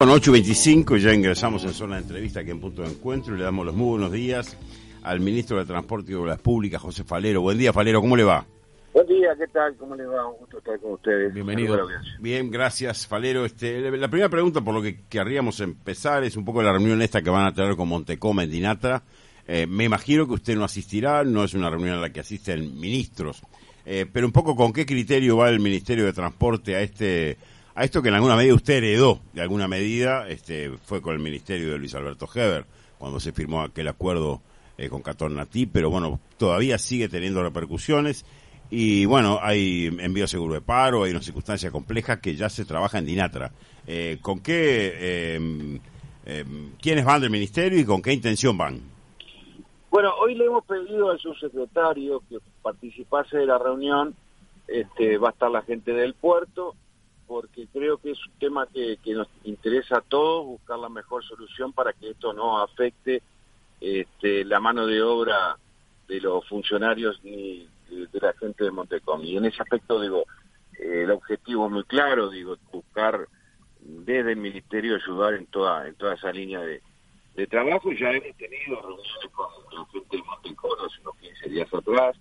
Son 8:25 y ya ingresamos en zona de entrevista aquí en Punto de Encuentro y le damos los muy buenos días al ministro de Transporte y Obras Públicas, José Falero. Buen día, Falero, ¿cómo le va? Buen día, ¿qué tal? ¿Cómo les va? Un gusto estar con ustedes. Bienvenido. Bien, gracias, Falero. La primera pregunta por lo que querríamos empezar es un poco la reunión esta que van a tener con Montecoma en Dinatra. Me imagino que usted no asistirá, no es una reunión a la que asisten ministros, pero un poco con qué criterio va el Ministerio de Transporte a esto que en alguna medida usted heredó, de alguna medida, fue con el Ministerio de Luis Alberto Heber, cuando se firmó aquel acuerdo con Catornatí, pero bueno, todavía sigue teniendo repercusiones. Y bueno, hay envío seguro de paro, hay una circunstancia compleja que ya se trabaja en Dinatra. ¿Con qué, quiénes van del ministerio y con qué intención van? Bueno, hoy le hemos pedido al subsecretario que participase de la reunión. Va a estar la gente del puerto, porque creo que es un tema que nos interesa a todos, buscar la mejor solución para que esto no afecte la mano de obra de los funcionarios ni de la gente de Montecom. Y en ese aspecto, el objetivo es muy claro, buscar desde el ministerio ayudar en toda esa línea de trabajo. Ya hemos tenido reuniones con la gente de Montecom hace unos 15 días atrás,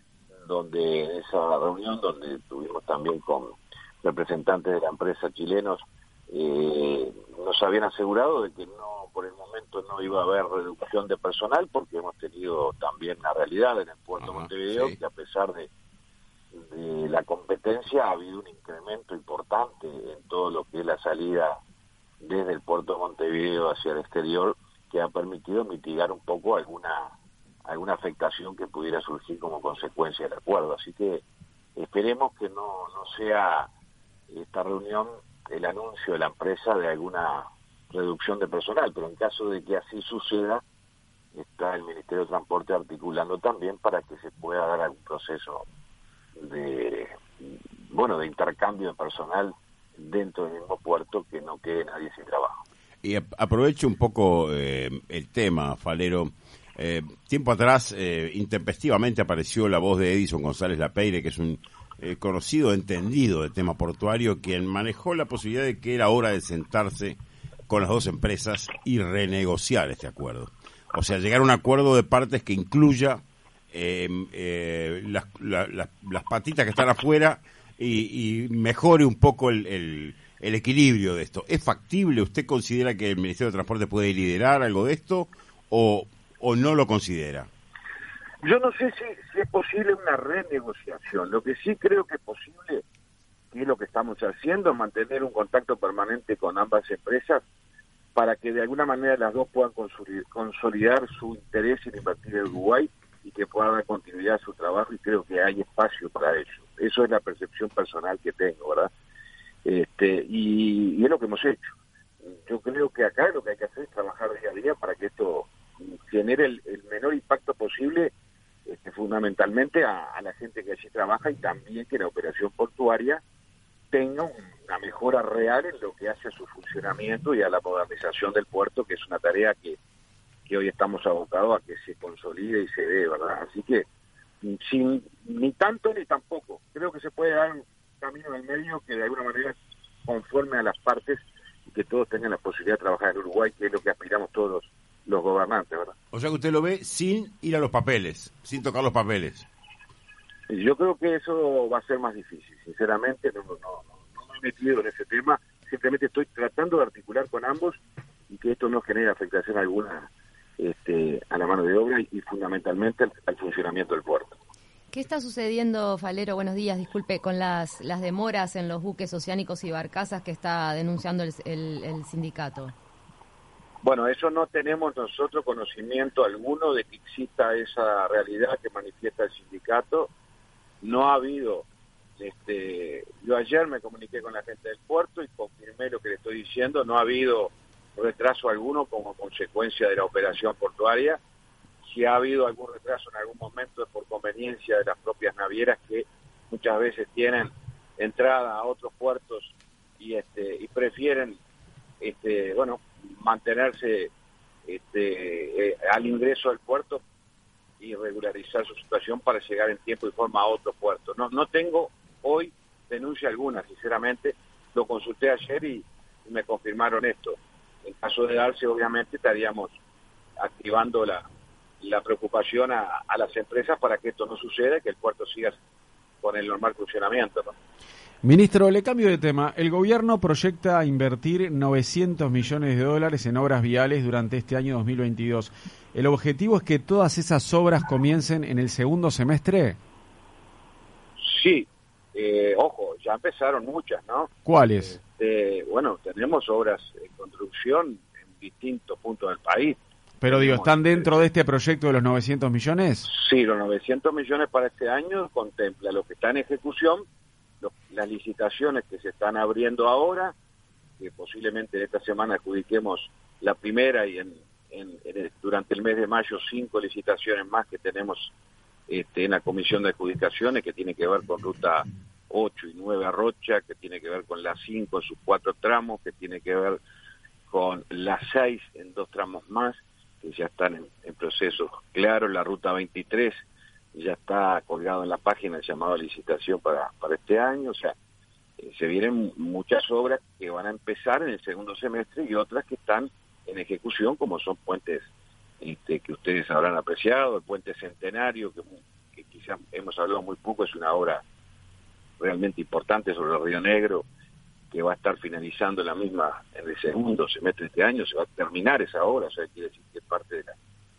donde esa reunión, donde tuvimos también con representantes de la empresa chilenos, nos habían asegurado de que no, por el momento no iba a haber reducción de personal, porque hemos tenido también la realidad en el puerto de Montevideo, sí, que a pesar de la competencia ha habido un incremento importante en todo lo que es la salida desde el puerto de Montevideo hacia el exterior, que ha permitido mitigar un poco alguna afectación que pudiera surgir como consecuencia del acuerdo. Así que esperemos que no sea esta reunión el anuncio de la empresa de alguna reducción de personal, pero en caso de que así suceda, está el Ministerio de Transporte articulando también para que se pueda dar algún proceso de intercambio de personal dentro del mismo puerto, que no quede nadie sin trabajo. Y aprovecho un poco el tema, Falero. Tiempo atrás, intempestivamente apareció la voz de Edison González Lapeire, que es un conocido, entendido del tema portuario, quien manejó la posibilidad de que era hora de sentarse con las dos empresas y renegociar este acuerdo. O sea, llegar a un acuerdo de partes que incluya las patitas que están afuera y mejore un poco el equilibrio de esto. ¿Es factible? ¿Usted considera que el Ministerio de Transporte puede liderar algo de esto o no lo considera? Yo no sé si es posible una renegociación. Lo que sí creo que es posible, que es lo que estamos haciendo, es mantener un contacto permanente con ambas empresas para que de alguna manera las dos puedan consolidar su interés en invertir en Uruguay y que puedan dar continuidad a su trabajo, y creo que hay espacio para ello. Eso es la percepción personal que tengo, ¿verdad? Y es lo que hemos hecho. Yo creo que acá lo que hay que hacer es trabajar día a día para que esto genere el menor impacto posible, fundamentalmente a la gente que allí trabaja, y también que la operación portuaria tenga una mejora real en lo que hace a su funcionamiento y a la modernización del puerto, que es una tarea que hoy estamos abocados a que se consolide y se dé, ¿verdad? Así que sin ni tanto ni tampoco, creo que se puede dar un camino en el medio que de alguna manera conforme a las partes y que todos tengan la posibilidad de trabajar en Uruguay, que es lo que aspiramos todos los gobernantes, ¿verdad? O sea que usted lo ve sin ir a los papeles, sin tocar los papeles. Yo creo que eso va a ser más difícil, sinceramente. No me he metido en ese tema, simplemente estoy tratando de articular con ambos y que esto no genere afectación alguna a la mano de obra y fundamentalmente al funcionamiento del puerto. ¿Qué está sucediendo, Falero? Buenos días, disculpe, con las demoras en los buques oceánicos y barcazas que está denunciando el sindicato. Bueno, eso no tenemos nosotros conocimiento alguno de que exista esa realidad que manifiesta el sindicato. No ha habido, yo ayer me comuniqué con la gente del puerto y confirmé lo que le estoy diciendo, no ha habido retraso alguno como consecuencia de la operación portuaria. Si ha habido algún retraso en algún momento es por conveniencia de las propias navieras, que muchas veces tienen entrada a otros puertos y prefieren mantenerse al ingreso del puerto y regularizar su situación para llegar en tiempo y forma a otro puerto. No tengo hoy denuncia alguna, sinceramente. Lo consulté ayer y me confirmaron esto. En caso de darse, obviamente estaríamos activando la preocupación a las empresas para que esto no suceda y que el puerto siga con el normal funcionamiento, ¿no? Ministro, le cambio de tema. El gobierno proyecta invertir 900 millones de dólares en obras viales durante este año 2022. ¿El objetivo es que todas esas obras comiencen en el segundo semestre? Sí, ojo, ya empezaron muchas, ¿no? ¿Cuáles? Bueno, tenemos obras en construcción en distintos puntos del país. Pero digo, ¿están dentro de este proyecto de los 900 millones? Sí, los 900 millones para este año contempla lo que está en ejecución, las licitaciones que se están abriendo ahora, que posiblemente esta semana adjudiquemos la primera y durante el mes de mayo 5 licitaciones más que tenemos en la comisión de adjudicaciones, que tiene que ver con ruta 8 y 9 a Rocha, que tiene que ver con la 5 en sus 4 tramos, que tiene que ver con la 6 en 2 tramos más, que ya están en procesos claros. La ruta 23 ya está colgado en la página el llamado a licitación para este año. O sea, se vienen muchas obras que van a empezar en el segundo semestre y otras que están en ejecución, como son puentes que ustedes habrán apreciado, el puente Centenario, que quizás hemos hablado muy poco, es una obra realmente importante sobre el Río Negro, que va a estar finalizando la misma en el segundo semestre de este año. Se va a terminar esa obra, o sea, quiere decir que es parte de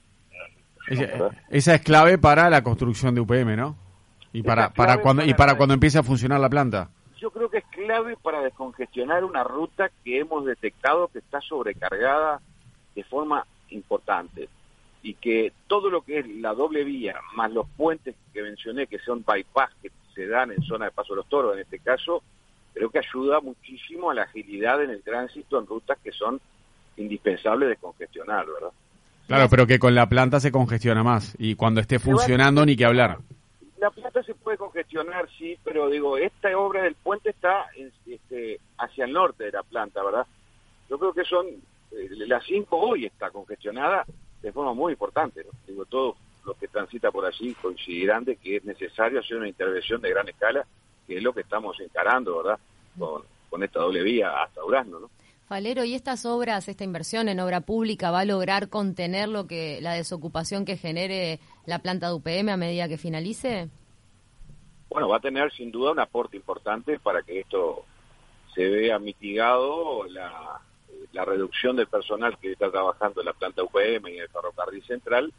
esa es clave para la construcción de UPM, ¿no? Y para cuando empiece a funcionar la planta. Yo creo que es clave para descongestionar una ruta que hemos detectado que está sobrecargada de forma importante, y que todo lo que es la doble vía, más los puentes que mencioné, que son bypass, que se dan en zona de Paso de los Toros, en este caso, creo que ayuda muchísimo a la agilidad en el tránsito en rutas que son indispensables de congestionar, ¿verdad? Claro, pero que con la planta se congestiona más, y cuando esté funcionando ni que hablar. La planta se puede congestionar, sí, pero digo, esta obra del puente está hacia el norte de la planta, ¿verdad? Yo creo que la 5 hoy está congestionada de forma muy importante, ¿no? Digo, todos los que transitan por allí coincidirán de que es necesario hacer una intervención de gran escala, que es lo que estamos encarando, ¿verdad? Con esta doble vía hasta Durazno, ¿no? Falero, ¿y estas obras, esta inversión en obra pública va a lograr contener la desocupación que genere la planta de UPM a medida que finalice? Bueno, va a tener sin duda un aporte importante para que esto se vea mitigado, la reducción del personal que está trabajando en la planta UPM y en el ferrocarril central.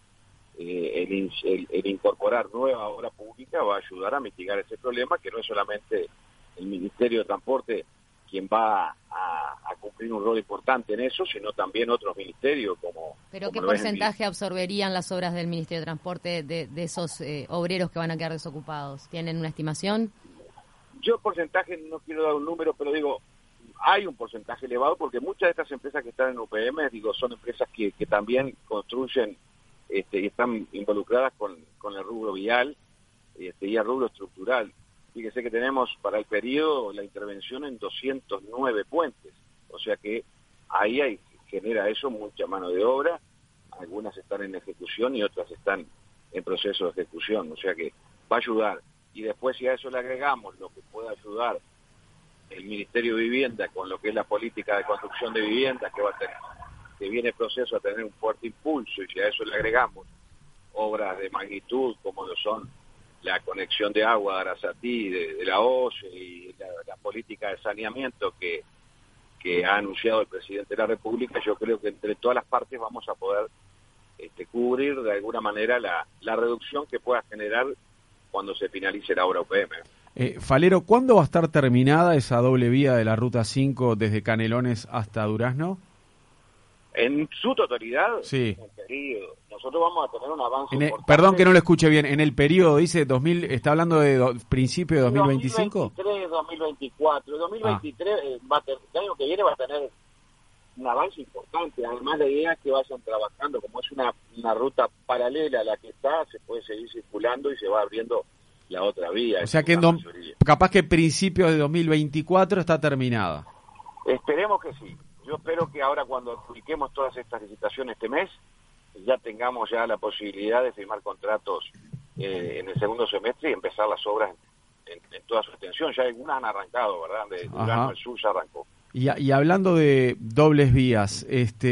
El incorporar nueva obra pública va a ayudar a mitigar ese problema, que no es solamente el Ministerio de Transporte quien va a cumplir un rol importante en eso, sino también otros ministerios como... ¿Pero qué porcentaje absorberían las obras del Ministerio de Transporte de esos obreros que van a quedar desocupados? ¿Tienen una estimación? Yo porcentaje no quiero dar un número, pero digo, hay un porcentaje elevado, porque muchas de estas empresas que están en UPM, son empresas que también construyen y están involucradas con el rubro vial y el rubro estructural. Fíjese que tenemos para el periodo la intervención en 209 puentes, o sea que ahí genera eso mucha mano de obra. Algunas están en ejecución y otras están en proceso de ejecución, o sea que va a ayudar. Y después, si a eso le agregamos lo que pueda ayudar el Ministerio de Vivienda con lo que es la política de construcción de viviendas, que viene el proceso a tener un fuerte impulso, y si a eso le agregamos obras de magnitud como lo son la conexión de agua de Arasatí, de la OCE, y la política de saneamiento que ha anunciado el presidente de la República, yo creo que entre todas las partes vamos a poder cubrir de alguna manera la reducción que pueda generar cuando se finalice la obra UPM. Falero, ¿cuándo va a estar terminada esa doble vía de la Ruta 5 desde Canelones hasta Durazno? En su totalidad, sí. En el periodo. Nosotros vamos a tener un avance importante. Perdón que no lo escuche bien. En el periodo, dice, ¿está hablando de principio de 2025? 2023, 2024. 2023, el año que viene va a tener un avance importante. Además, la idea es que vayan trabajando. Como es una ruta paralela a la que está, se puede seguir circulando y se va abriendo la otra vía. O sea que capaz que principios de 2024 está terminada. Esperemos que sí. Yo espero que ahora, cuando adjudiquemos todas estas licitaciones este mes, ya tengamos ya la posibilidad de firmar contratos en el segundo semestre y empezar las obras en toda su extensión. Ya algunas han arrancado, ¿verdad? De Durazno al sur ya arrancó. Y hablando de dobles vías,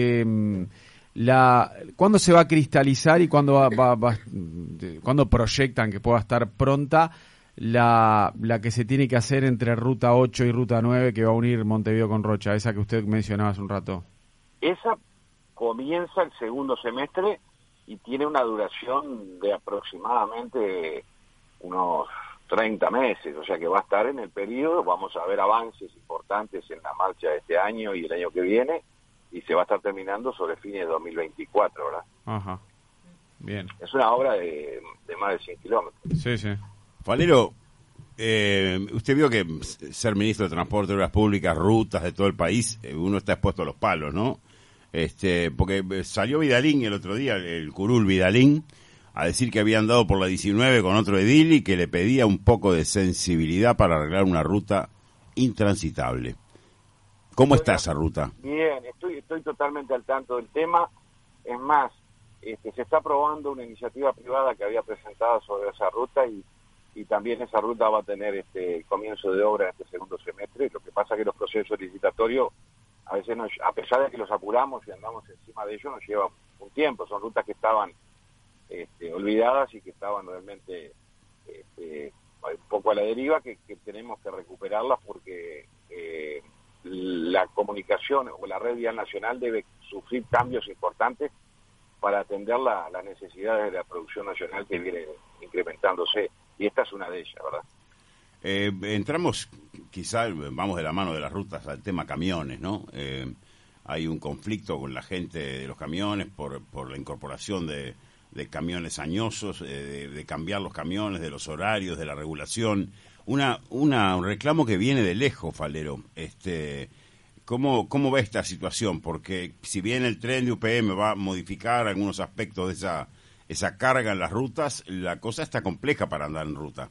¿cuándo se va a cristalizar y cuándo proyectan que pueda estar pronta la que se tiene que hacer entre Ruta 8 y Ruta 9 que va a unir Montevideo con Rocha, esa que usted mencionaba hace un rato? Esa comienza el segundo semestre y tiene una duración de aproximadamente unos 30 meses, o sea que va a estar en el periodo, vamos a ver avances importantes en la marcha de este año y el año que viene, y se va a estar terminando sobre fines de 2024, ¿verdad? Ajá, bien. Es una obra de más de 100 kilómetros. Sí, sí. Falero, usted vio que ser ministro de Transporte, Obras Públicas, rutas de todo el país, uno está expuesto a los palos, ¿no? Porque salió Vidalín el otro día, el curul Vidalín, a decir que había andado por la 19 con otro edil y que le pedía un poco de sensibilidad para arreglar una ruta intransitable. ¿Cómo está esa ruta? Bien, estoy totalmente al tanto del tema. Es más, se está aprobando una iniciativa privada que había presentado sobre esa ruta y también esa ruta va a tener comienzo de obra en este segundo semestre. Lo que pasa es que los procesos licitatorios, a veces, a pesar de que los apuramos y andamos encima de ellos, nos lleva un tiempo. Son rutas que estaban olvidadas y que estaban realmente un poco a la deriva, que tenemos que recuperarlas porque la comunicación o la red vial nacional debe sufrir cambios importantes para atender las necesidades de la producción nacional que vienen incrementándose, y esta es una de ellas, ¿verdad? Entramos, quizá vamos de la mano de las rutas al tema camiones, ¿no? Hay un conflicto con la gente de los camiones por la incorporación de camiones añosos, de cambiar los camiones, de los horarios, de la regulación. Un reclamo que viene de lejos, Falero. ¿Cómo ve esta situación? Porque si bien el tren de UPM va a modificar algunos aspectos de esa carga en las rutas, la cosa está compleja para andar en ruta.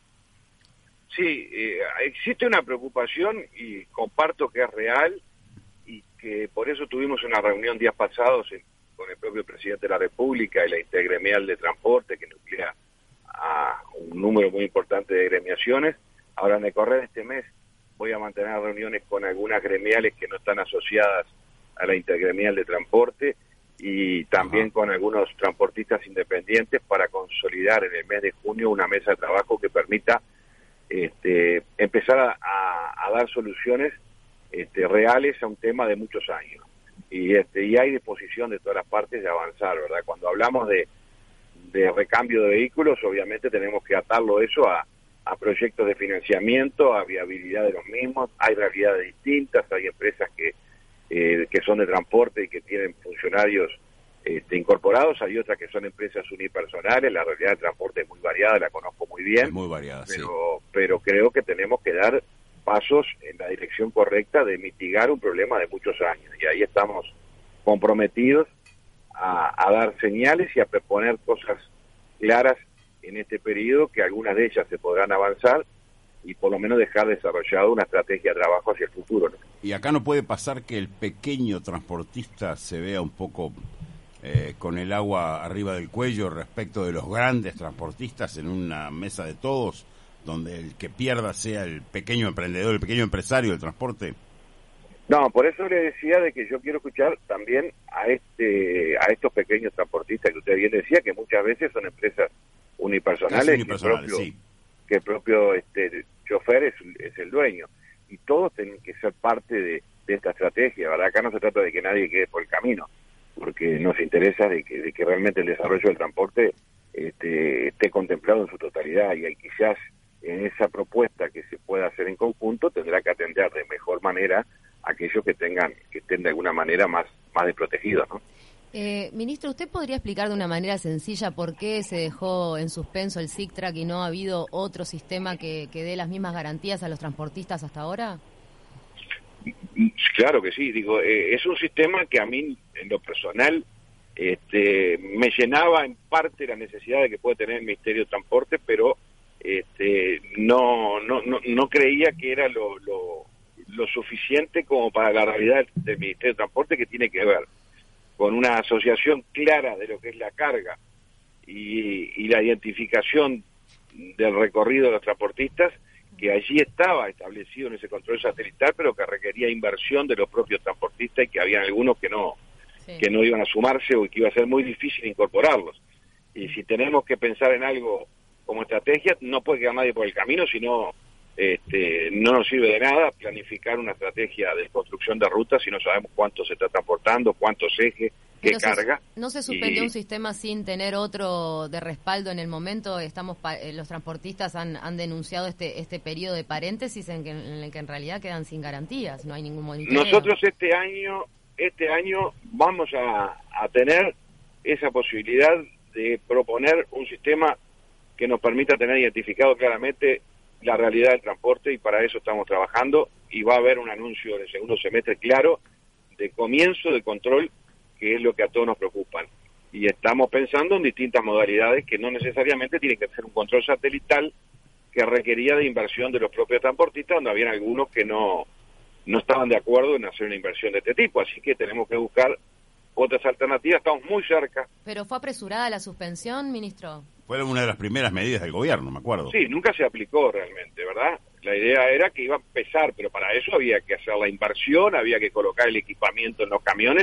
Sí, existe una preocupación y comparto que es real y que por eso tuvimos una reunión días pasados con el propio presidente de la República y la Intergremial de Transporte, que nuclea a un número muy importante de gremiaciones. Ahora, en el correr de este mes, voy a mantener reuniones con algunas gremiales que no están asociadas a la Intergremial de Transporte y también con algunos transportistas independientes para consolidar en el mes de junio una mesa de trabajo que permita empezar a dar soluciones reales a un tema de muchos años. Y hay disposición de todas las partes de avanzar, ¿verdad? Cuando hablamos de recambio de vehículos, obviamente tenemos que atarlo eso a proyectos de financiamiento, a viabilidad de los mismos. Hay realidades distintas, hay empresas que son de transporte y que tienen funcionarios incorporados, hay otras que son empresas unipersonales. La realidad del transporte es muy variada, la conozco muy bien. Es muy variada, pero creo que tenemos que dar pasos en la dirección correcta de mitigar un problema de muchos años, y ahí estamos comprometidos a dar señales y a proponer cosas claras en este periodo, que algunas de ellas se podrán avanzar y por lo menos dejar desarrollado una estrategia de trabajo hacia el futuro, ¿no? Y acá no puede pasar que el pequeño transportista se vea un poco con el agua arriba del cuello respecto de los grandes transportistas en una mesa de todos, donde el que pierda sea el pequeño emprendedor, el pequeño empresario del transporte. No, por eso le decía de que yo quiero escuchar también a estos pequeños transportistas que usted bien decía, que muchas veces son empresas unipersonales, que el propio chofer es el dueño, y todos tienen que ser parte de esta estrategia, ¿verdad? Acá no se trata de que nadie quede por el camino, porque nos interesa de que realmente el desarrollo del transporte esté contemplado en su totalidad, y quizás en esa propuesta que se pueda hacer en conjunto tendrá que atender de mejor manera a aquellos que estén de alguna manera más desprotegidos, ¿no? Ministro, ¿usted podría explicar de una manera sencilla por qué se dejó en suspenso el SICTRAC y no ha habido otro sistema que dé las mismas garantías a los transportistas hasta ahora? Claro que sí, es un sistema que a mí, en lo personal, me llenaba en parte la necesidad de que puede tener el Ministerio de Transporte, pero no creía que era lo suficiente como para la realidad del Ministerio de Transporte, que tiene que ver con una asociación clara de lo que es la carga y la identificación del recorrido de los transportistas, que allí estaba establecido en ese control satelital, pero que requería inversión de los propios transportistas y que había algunos que no iban a sumarse o que iba a ser muy difícil incorporarlos. Y si tenemos que pensar en algo como estrategia, no puede quedar nadie por el camino, sino no nos sirve de nada planificar una estrategia de construcción de rutas si no sabemos cuánto se está transportando, cuántos ejes, qué carga. ¿No se suspendió un sistema sin tener otro de respaldo en el momento? Los transportistas han denunciado este periodo de paréntesis en el que en realidad quedan sin garantías, no hay ningún monitoreo. Nosotros este año vamos a tener esa posibilidad de proponer un sistema que nos permita tener identificado claramente la realidad del transporte, y para eso estamos trabajando, y va a haber un anuncio en el segundo semestre claro de comienzo de control, que es lo que a todos nos preocupan. Y estamos pensando en distintas modalidades que no necesariamente tienen que ser un control satelital que requería de inversión de los propios transportistas, donde habían algunos que no estaban de acuerdo en hacer una inversión de este tipo, así que tenemos que buscar otras alternativas, estamos muy cerca. ¿Pero fue apresurada la suspensión, ministro? Fue una de las primeras medidas del gobierno, me acuerdo. Sí, nunca se aplicó realmente, ¿verdad? La idea era que iba a empezar, pero para eso había que hacer la inversión, había que colocar el equipamiento en los camiones,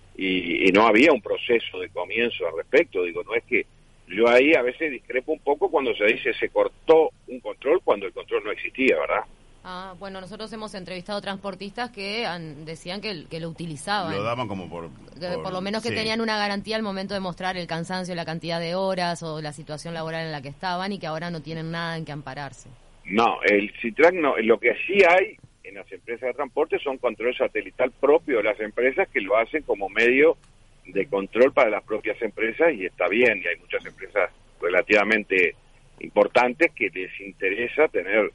y no había un proceso de comienzo al respecto. Digo, no es que yo ahí a veces discrepo un poco cuando se dice se cortó un control cuando el control no existía, ¿verdad? Bueno, nosotros hemos entrevistado transportistas que decían que lo utilizaban. Lo daban como por lo menos que tenían una garantía al momento de mostrar el cansancio, la cantidad de horas o la situación laboral en la que estaban, y que ahora no tienen nada en que ampararse. No, el CITRAC no. Lo que sí hay en las empresas de transporte son control satelital propio de las empresas, que lo hacen como medio de control para las propias empresas, y está bien, y hay muchas empresas relativamente importantes que les interesa tener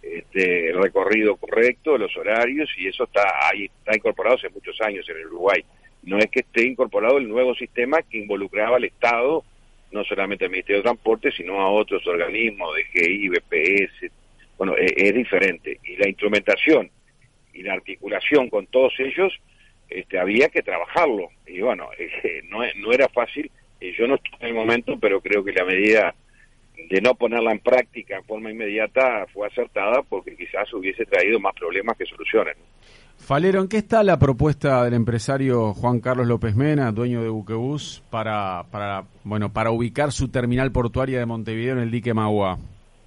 el recorrido correcto, los horarios, y eso está incorporado hace muchos años en el Uruguay. No es que esté incorporado el nuevo sistema que involucraba al Estado, no solamente al Ministerio de Transporte, sino a otros organismos, DGI, BPS. Bueno, es diferente. Y la instrumentación y la articulación con todos ellos, había que trabajarlo. Y bueno, no era fácil. Yo no estuve en el momento, pero creo que la medida de no ponerla en práctica en forma inmediata fue acertada, porque quizás hubiese traído más problemas que soluciones. Falero, ¿en qué está la propuesta del empresario Juan Carlos López Mena, dueño de Buquebus, para ubicar su terminal portuaria de Montevideo en el dique Magua?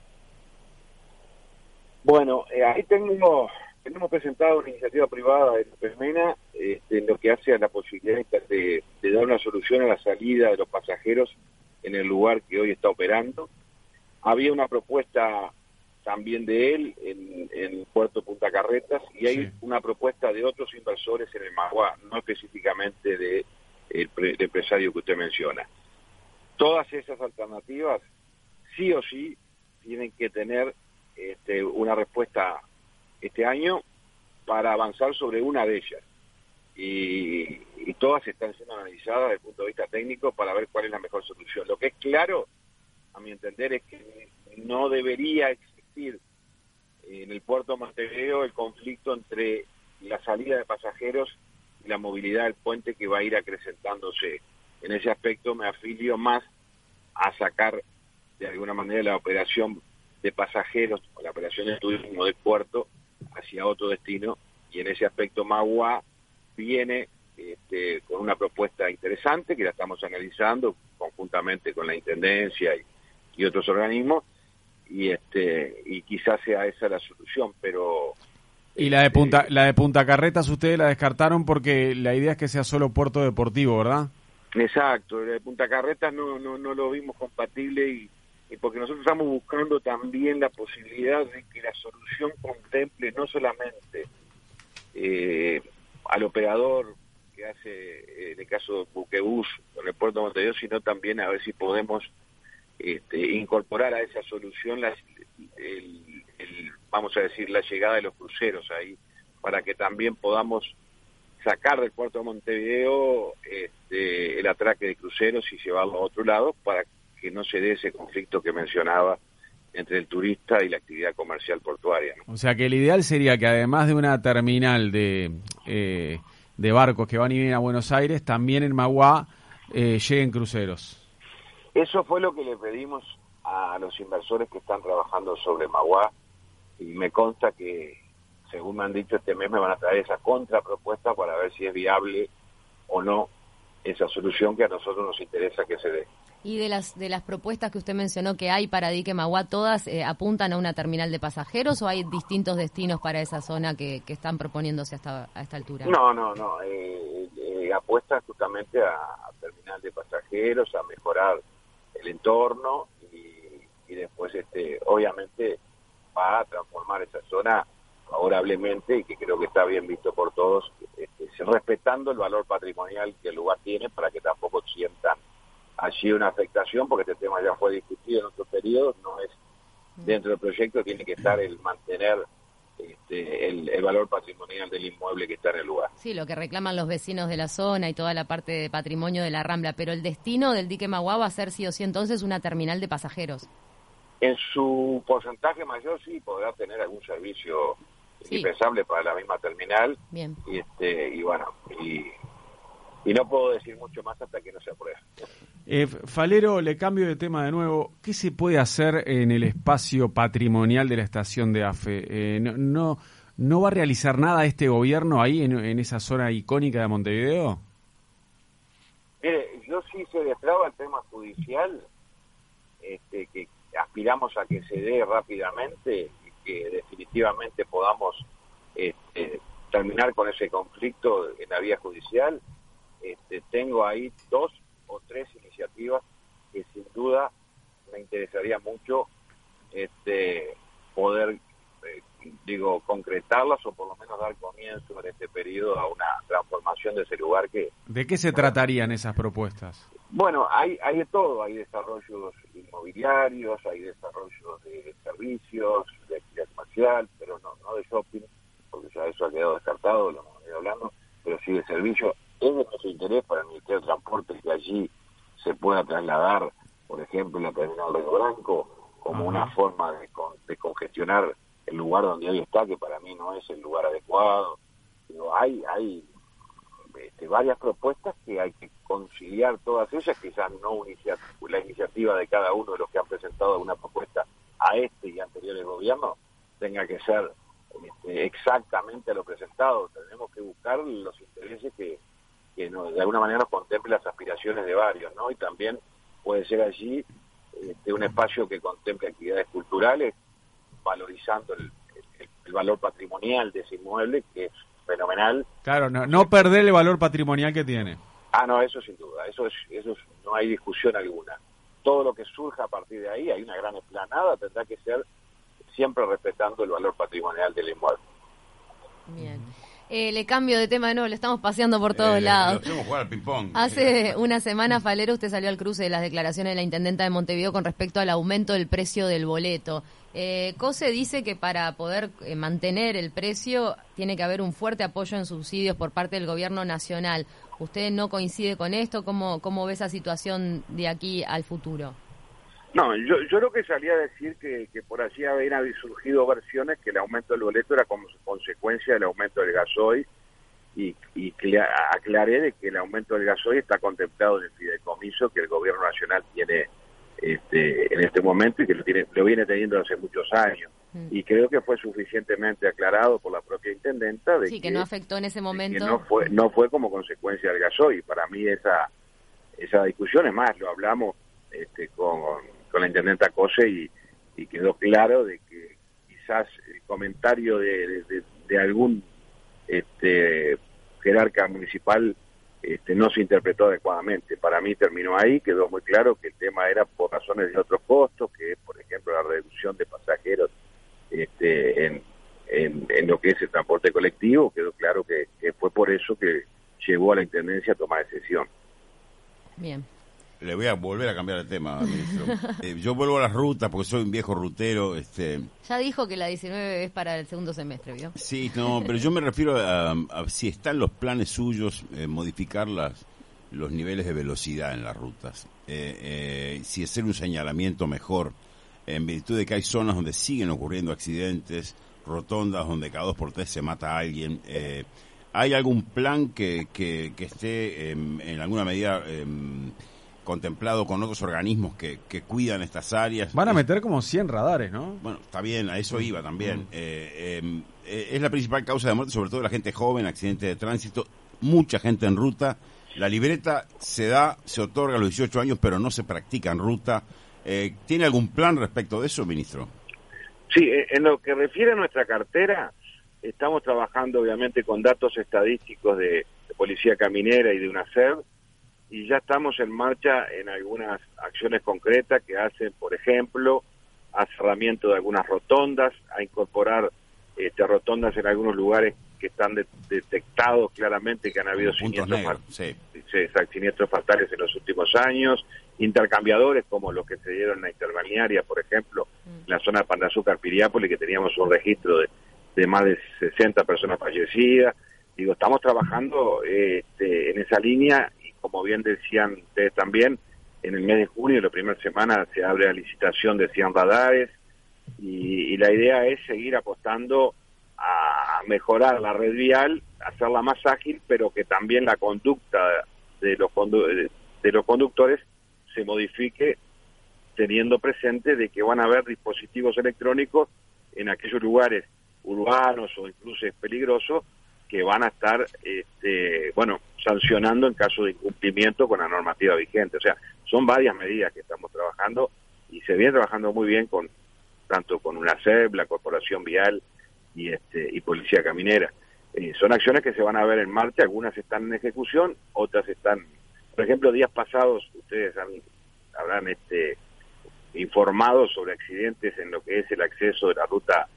Bueno, ahí tenemos presentado una iniciativa privada de López Mena, en lo que hace a la posibilidad de dar una solución a la salida de los pasajeros en el lugar que hoy está operando. Había una propuesta también de él en el puerto Punta Carretas, y hay una propuesta de otros inversores en el Magua, no específicamente del empresario que usted menciona. Todas esas alternativas sí o sí tienen que tener una respuesta este año para avanzar sobre una de ellas, y todas están siendo analizadas desde el punto de vista técnico para ver cuál es la mejor solución. Lo que es claro, a mi entender, es que no debería existir en el puerto de Montevideo el conflicto entre la salida de pasajeros y la movilidad del puente, que va a ir acrecentándose. En ese aspecto me afilio más a sacar de alguna manera la operación de pasajeros o la operación de turismo del puerto hacia otro destino, y en ese aspecto Magua viene con una propuesta interesante que la estamos analizando conjuntamente con la Intendencia y otros organismos, y quizás sea esa la solución, pero... Y la de Punta Carretas ustedes la descartaron porque la idea es que sea solo puerto deportivo, ¿verdad? Exacto, la de Punta Carretas no lo vimos compatible, y porque nosotros estamos buscando también la posibilidad de que la solución contemple no solamente al operador que hace, en el caso de Buquebus con el puerto de Montevideo, sino también a ver si podemos incorporar a esa solución vamos a decir, la llegada de los cruceros ahí, para que también podamos sacar del puerto de Montevideo el atraque de cruceros y llevarlo a otro lado, para que no se dé ese conflicto que mencionaba entre el turista y la actividad comercial portuaria, ¿no? O sea que el ideal sería que además de una terminal de barcos que van y vienen a Buenos Aires, también en Magua lleguen cruceros. Eso fue lo que le pedimos a los inversores que están trabajando sobre Magua, y me consta que, según me han dicho, este mes me van a traer esa contrapropuesta para ver si es viable o no esa solución que a nosotros nos interesa que se dé. Y de las propuestas que usted mencionó que hay para Dique Magua, ¿todas apuntan a una terminal de pasajeros o hay distintos destinos para esa zona que están proponiéndose a esta altura? No. Apuestan justamente a terminal de pasajeros, a mejorar el entorno y después obviamente va a transformar esa zona favorablemente y que creo que está bien visto por todos, respetando el valor patrimonial que el lugar tiene para que tampoco sientan allí una afectación, porque este tema ya fue discutido en otros periodos, no es dentro del proyecto, tiene que estar el mantener el valor patrimonial del inmueble que está en el lugar. Sí, lo que reclaman los vecinos de la zona y toda la parte de patrimonio de la Rambla, pero el destino del Dique Magua va a ser sí o sí entonces una terminal de pasajeros. En su porcentaje mayor sí podrá tener algún servicio indispensable para la misma terminal. Bien. Y no puedo decir mucho más hasta que no se apruebe. Falero, le cambio de tema de nuevo. ¿Qué se puede hacer en el espacio patrimonial de la estación de AFE? ¿No va a realizar nada este gobierno ahí en esa zona icónica de Montevideo? Mire, yo sí se destraba el tema judicial, que aspiramos a que se dé rápidamente y que definitivamente podamos terminar con ese conflicto en la vía judicial. Tengo ahí 2 o 3 iniciativas que sin duda me interesaría mucho poder concretarlas o por lo menos dar comienzo en este periodo a una transformación de ese lugar que... ¿De qué se tratarían esas propuestas? Bueno, hay de todo, hay desarrollos inmobiliarios, hay desarrollos de servicios, de actividad comercial, pero no de shopping, porque ya eso ha quedado descartado, lo hemos venido hablando, pero sí de servicio. Es de nuestro interés para el Ministerio de Transporte que allí se pueda trasladar, por ejemplo, la terminal Río Branco, como una forma de congestionar el lugar donde hoy está, que para mí no es el lugar adecuado. Pero hay varias propuestas que hay que conciliar todas ellas, quizás no la iniciativa de cada uno de los que han presentado una propuesta a este y anteriores gobiernos tenga que ser exactamente a lo presentado. Tenemos que buscar los intereses que de alguna manera nos contemple las aspiraciones de varios, ¿no? Y también puede ser allí un espacio que contemple actividades culturales, valorizando el valor patrimonial de ese inmueble, que es fenomenal. Claro, no perder el valor patrimonial que tiene. No, eso sin duda, eso no hay discusión alguna. Todo lo que surja a partir de ahí, hay una gran explanada, tendrá que ser siempre respetando el valor patrimonial del inmueble. Bien. Le cambio de tema de nuevo, le estamos paseando por todos lados. Jugar al ping-pong. Hace una semana, Falero, usted salió al cruce de las declaraciones de la intendenta de Montevideo con respecto al aumento del precio del boleto. COSE dice que para poder mantener el precio tiene que haber un fuerte apoyo en subsidios por parte del gobierno nacional. ¿Usted no coincide con esto? ¿Cómo ve esa situación de aquí al futuro? No, yo lo que salía a decir que por allí habían surgido versiones que el aumento del boleto era como consecuencia del aumento del gasoil y aclaré de que el aumento del gasoil está contemplado en el fideicomiso que el gobierno nacional tiene en este momento y que lo viene teniendo hace muchos años. Y creo que fue suficientemente aclarado por la propia intendenta de que no afectó en ese momento. Que no fue como consecuencia del gasoil. Para mí esa discusión, es más, lo hablamos con la intendenta COSE y quedó claro de que quizás el comentario de algún jerarca municipal no se interpretó adecuadamente. Para mí terminó ahí, quedó muy claro que el tema era por razones de otros costos, que es, por ejemplo, la reducción de pasajeros en lo que es el transporte colectivo. Quedó claro que fue por eso que llevó a la intendencia a tomar decisión. Bien. Le voy a volver a cambiar de tema, ministro. Yo vuelvo a las rutas porque soy un viejo rutero. Ya dijo que la 19 es para el segundo semestre, ¿vio? Sí, no, pero yo me refiero a si están los planes suyos, modificar los niveles de velocidad en las rutas. Si hacer un señalamiento mejor, en virtud de que hay zonas donde siguen ocurriendo accidentes, rotondas donde cada 2 por 3 se mata a alguien. ¿Hay algún plan que esté en alguna medida contemplado con otros organismos que cuidan estas áreas? Van a meter como 100 radares, ¿no? Bueno, está bien, a eso iba también. Es la principal causa de muerte, sobre todo la gente joven, accidentes de tránsito, mucha gente en ruta. La libreta se otorga a los 18 años, pero no se practica en ruta. ¿Tiene algún plan respecto de eso, ministro? Sí, en lo que refiere a nuestra cartera, estamos trabajando obviamente con datos estadísticos de Policía Caminera y de UNACER, y ya estamos en marcha en algunas acciones concretas que hacen, por ejemplo, a cerramiento de algunas rotondas, a incorporar rotondas en algunos lugares que están detectados claramente que han habido siniestros fatales en los últimos años, intercambiadores como los que se dieron en la interbalnearia, por ejemplo, en la zona de Pan de Azúcar, Piriápolis, que teníamos un registro de más de 60 personas fallecidas. Digo, estamos trabajando en esa línea, y como bien decían ustedes también, en el mes de junio, la primera semana, se abre la licitación de 100 radares, y la idea es seguir apostando a mejorar la red vial, hacerla más ágil, pero que también la conducta de los conductores se modifique, teniendo presente de que van a haber dispositivos electrónicos en aquellos lugares urbanos o incluso peligrosos, que van a estar sancionando en caso de incumplimiento con la normativa vigente. O sea, son varias medidas que estamos trabajando, y se viene trabajando muy bien tanto con UNACEP, la Corporación Vial y Policía Caminera. Son acciones que se van a ver en marcha, algunas están en ejecución, otras están, por ejemplo, días pasados ustedes habrán informado sobre accidentes en lo que es el acceso de la ruta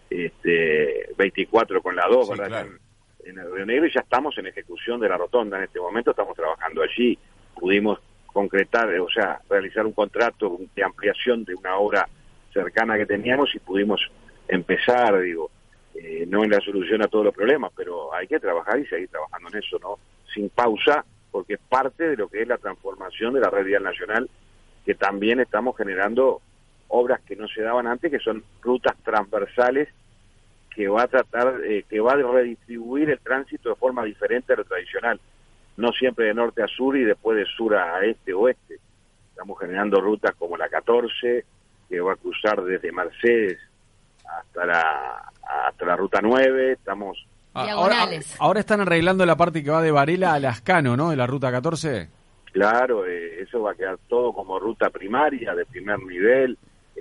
24 con la 2, sí, ¿verdad? Claro. En el Río Negro, y ya estamos en ejecución de la rotonda en este momento, estamos trabajando allí, pudimos concretar, realizar un contrato de ampliación de una obra cercana que teníamos, y pudimos empezar, no en la solución a todos los problemas, pero hay que trabajar y seguir trabajando en eso, ¿no? Sin pausa, porque es parte de lo que es la transformación de la red vial nacional, que también estamos generando obras que no se daban antes, que son rutas transversales, que va a redistribuir el tránsito de forma diferente a lo tradicional, no siempre de norte a sur y después de sur a este o oeste. Estamos generando rutas como la 14, que va a cruzar desde Mercedes hasta la ruta 9, estamos... Ahora están arreglando la parte que va de Varela a Lascano, ¿no?, de la ruta 14. Claro, eso va a quedar todo como ruta primaria, de primer nivel,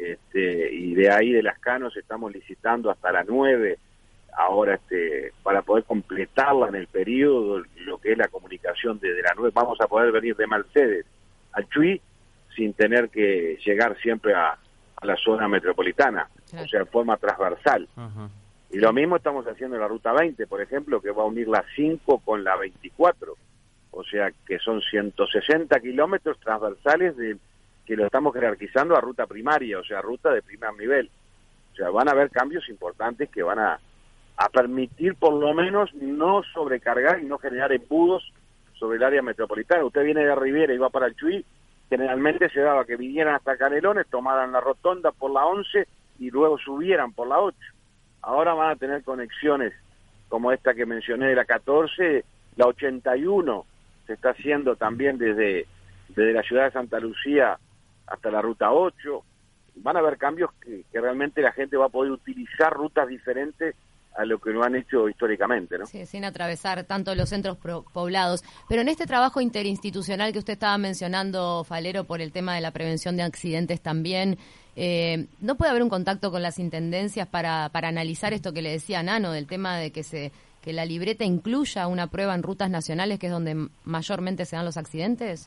y de ahí de Lascano estamos licitando hasta la 9, ahora para poder completarla en el periodo, lo que es la comunicación desde la 9, vamos a poder venir de Mercedes a Chuy sin tener que llegar siempre a la zona metropolitana, claro. O sea, en forma transversal. Uh-huh. Y lo mismo estamos haciendo en la ruta 20, por ejemplo, que va a unir la 5 con la 24, o sea, que son 160 kilómetros transversales que lo estamos jerarquizando a ruta primaria, o sea, ruta de primer nivel. O sea, van a haber cambios importantes que van a permitir por lo menos no sobrecargar y no generar embudos sobre el área metropolitana. Usted viene de Riviera y va para el Chuy, generalmente se daba que vinieran hasta Canelones, tomaran la rotonda por la 11 y luego subieran por la 8. Ahora van a tener conexiones como esta que mencioné de la 14, la 81 se está haciendo también desde la ciudad de Santa Lucía hasta la ruta 8. Van a haber cambios que realmente la gente va a poder utilizar rutas diferentes a lo que lo han hecho históricamente, ¿no? Sí, sin atravesar tanto los centros poblados. Pero en este trabajo interinstitucional que usted estaba mencionando, Falero, por el tema de la prevención de accidentes también, ¿no puede haber un contacto con las intendencias para analizar esto que le decía Nano, del tema de que la libreta incluya una prueba en rutas nacionales, que es donde mayormente se dan los accidentes?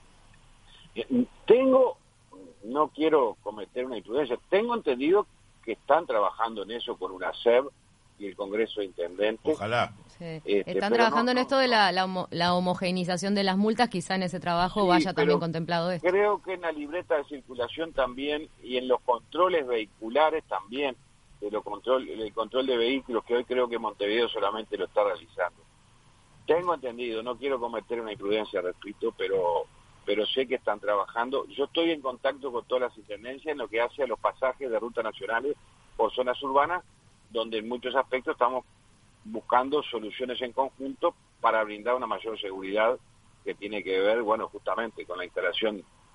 No quiero cometer una imprudencia, tengo entendido que están trabajando en eso con UNACEP y el Congreso de Intendentes. Ojalá. Sí. Están trabajando en esto de la homogeneización de las multas, quizá en ese trabajo sí, vaya también contemplado esto. Creo que en la libreta de circulación también, y en los controles vehiculares también, el control de vehículos, que hoy creo que Montevideo solamente lo está realizando. Tengo entendido, no quiero cometer una imprudencia, repito, pero sé que están trabajando. Yo estoy en contacto con todas las intendencias en lo que hace a los pasajes de rutas nacionales por zonas urbanas, donde en muchos aspectos estamos buscando soluciones en conjunto para brindar una mayor seguridad, que tiene que ver, justamente con la instalación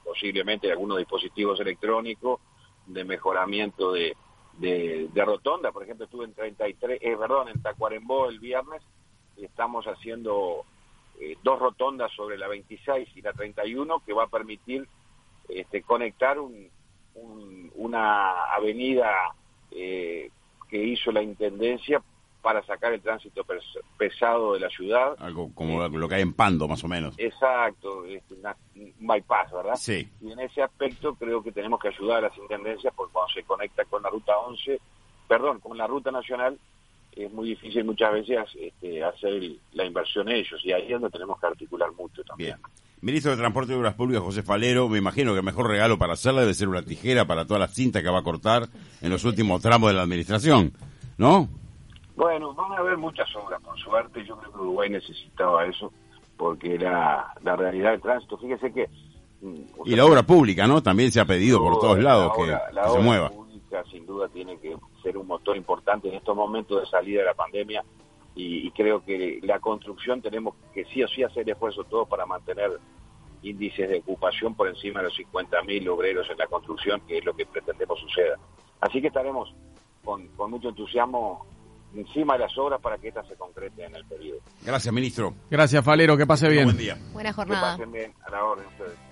posiblemente algunos dispositivos electrónicos, de mejoramiento de rotonda. Por ejemplo, estuve en Tacuarembó el viernes y estamos haciendo 2 rotondas sobre la 26 y la 31 que va a permitir conectar una avenida que hizo la Intendencia para sacar el tránsito pesado de la ciudad. Algo como lo que hay en Pando, más o menos. Exacto, un bypass, ¿verdad? Sí. Y en ese aspecto creo que tenemos que ayudar a las intendencias, porque cuando se conecta con la ruta con la ruta nacional, es muy difícil muchas veces hacer la inversión ellos, y ahí es donde tenemos que articular mucho también. Bien. Ministro de Transporte y Obras Públicas, José Falero, me imagino que el mejor regalo para hacerla debe ser una tijera para toda la cinta que va a cortar en los últimos tramos de la administración, ¿no? Bueno, van a haber muchas obras, por suerte. Yo creo que Uruguay necesitaba eso, porque la realidad del tránsito, fíjese que... Y la obra pública, ¿no? También se ha pedido por todos lados que se mueva. La obra pública sin duda tiene que ser un motor importante en estos momentos de salida de la pandemia, y creo que la construcción tenemos que sí o sí hacer esfuerzos todos para mantener índices de ocupación por encima de los 50.000 obreros en la construcción, que es lo que pretendemos suceda. Así que estaremos con mucho entusiasmo encima de las obras para que estas se concreten en el periodo. Gracias, ministro. Gracias, Falero, que pase bien. Buen día. Buena jornada. Que pasen bien, a la orden ustedes.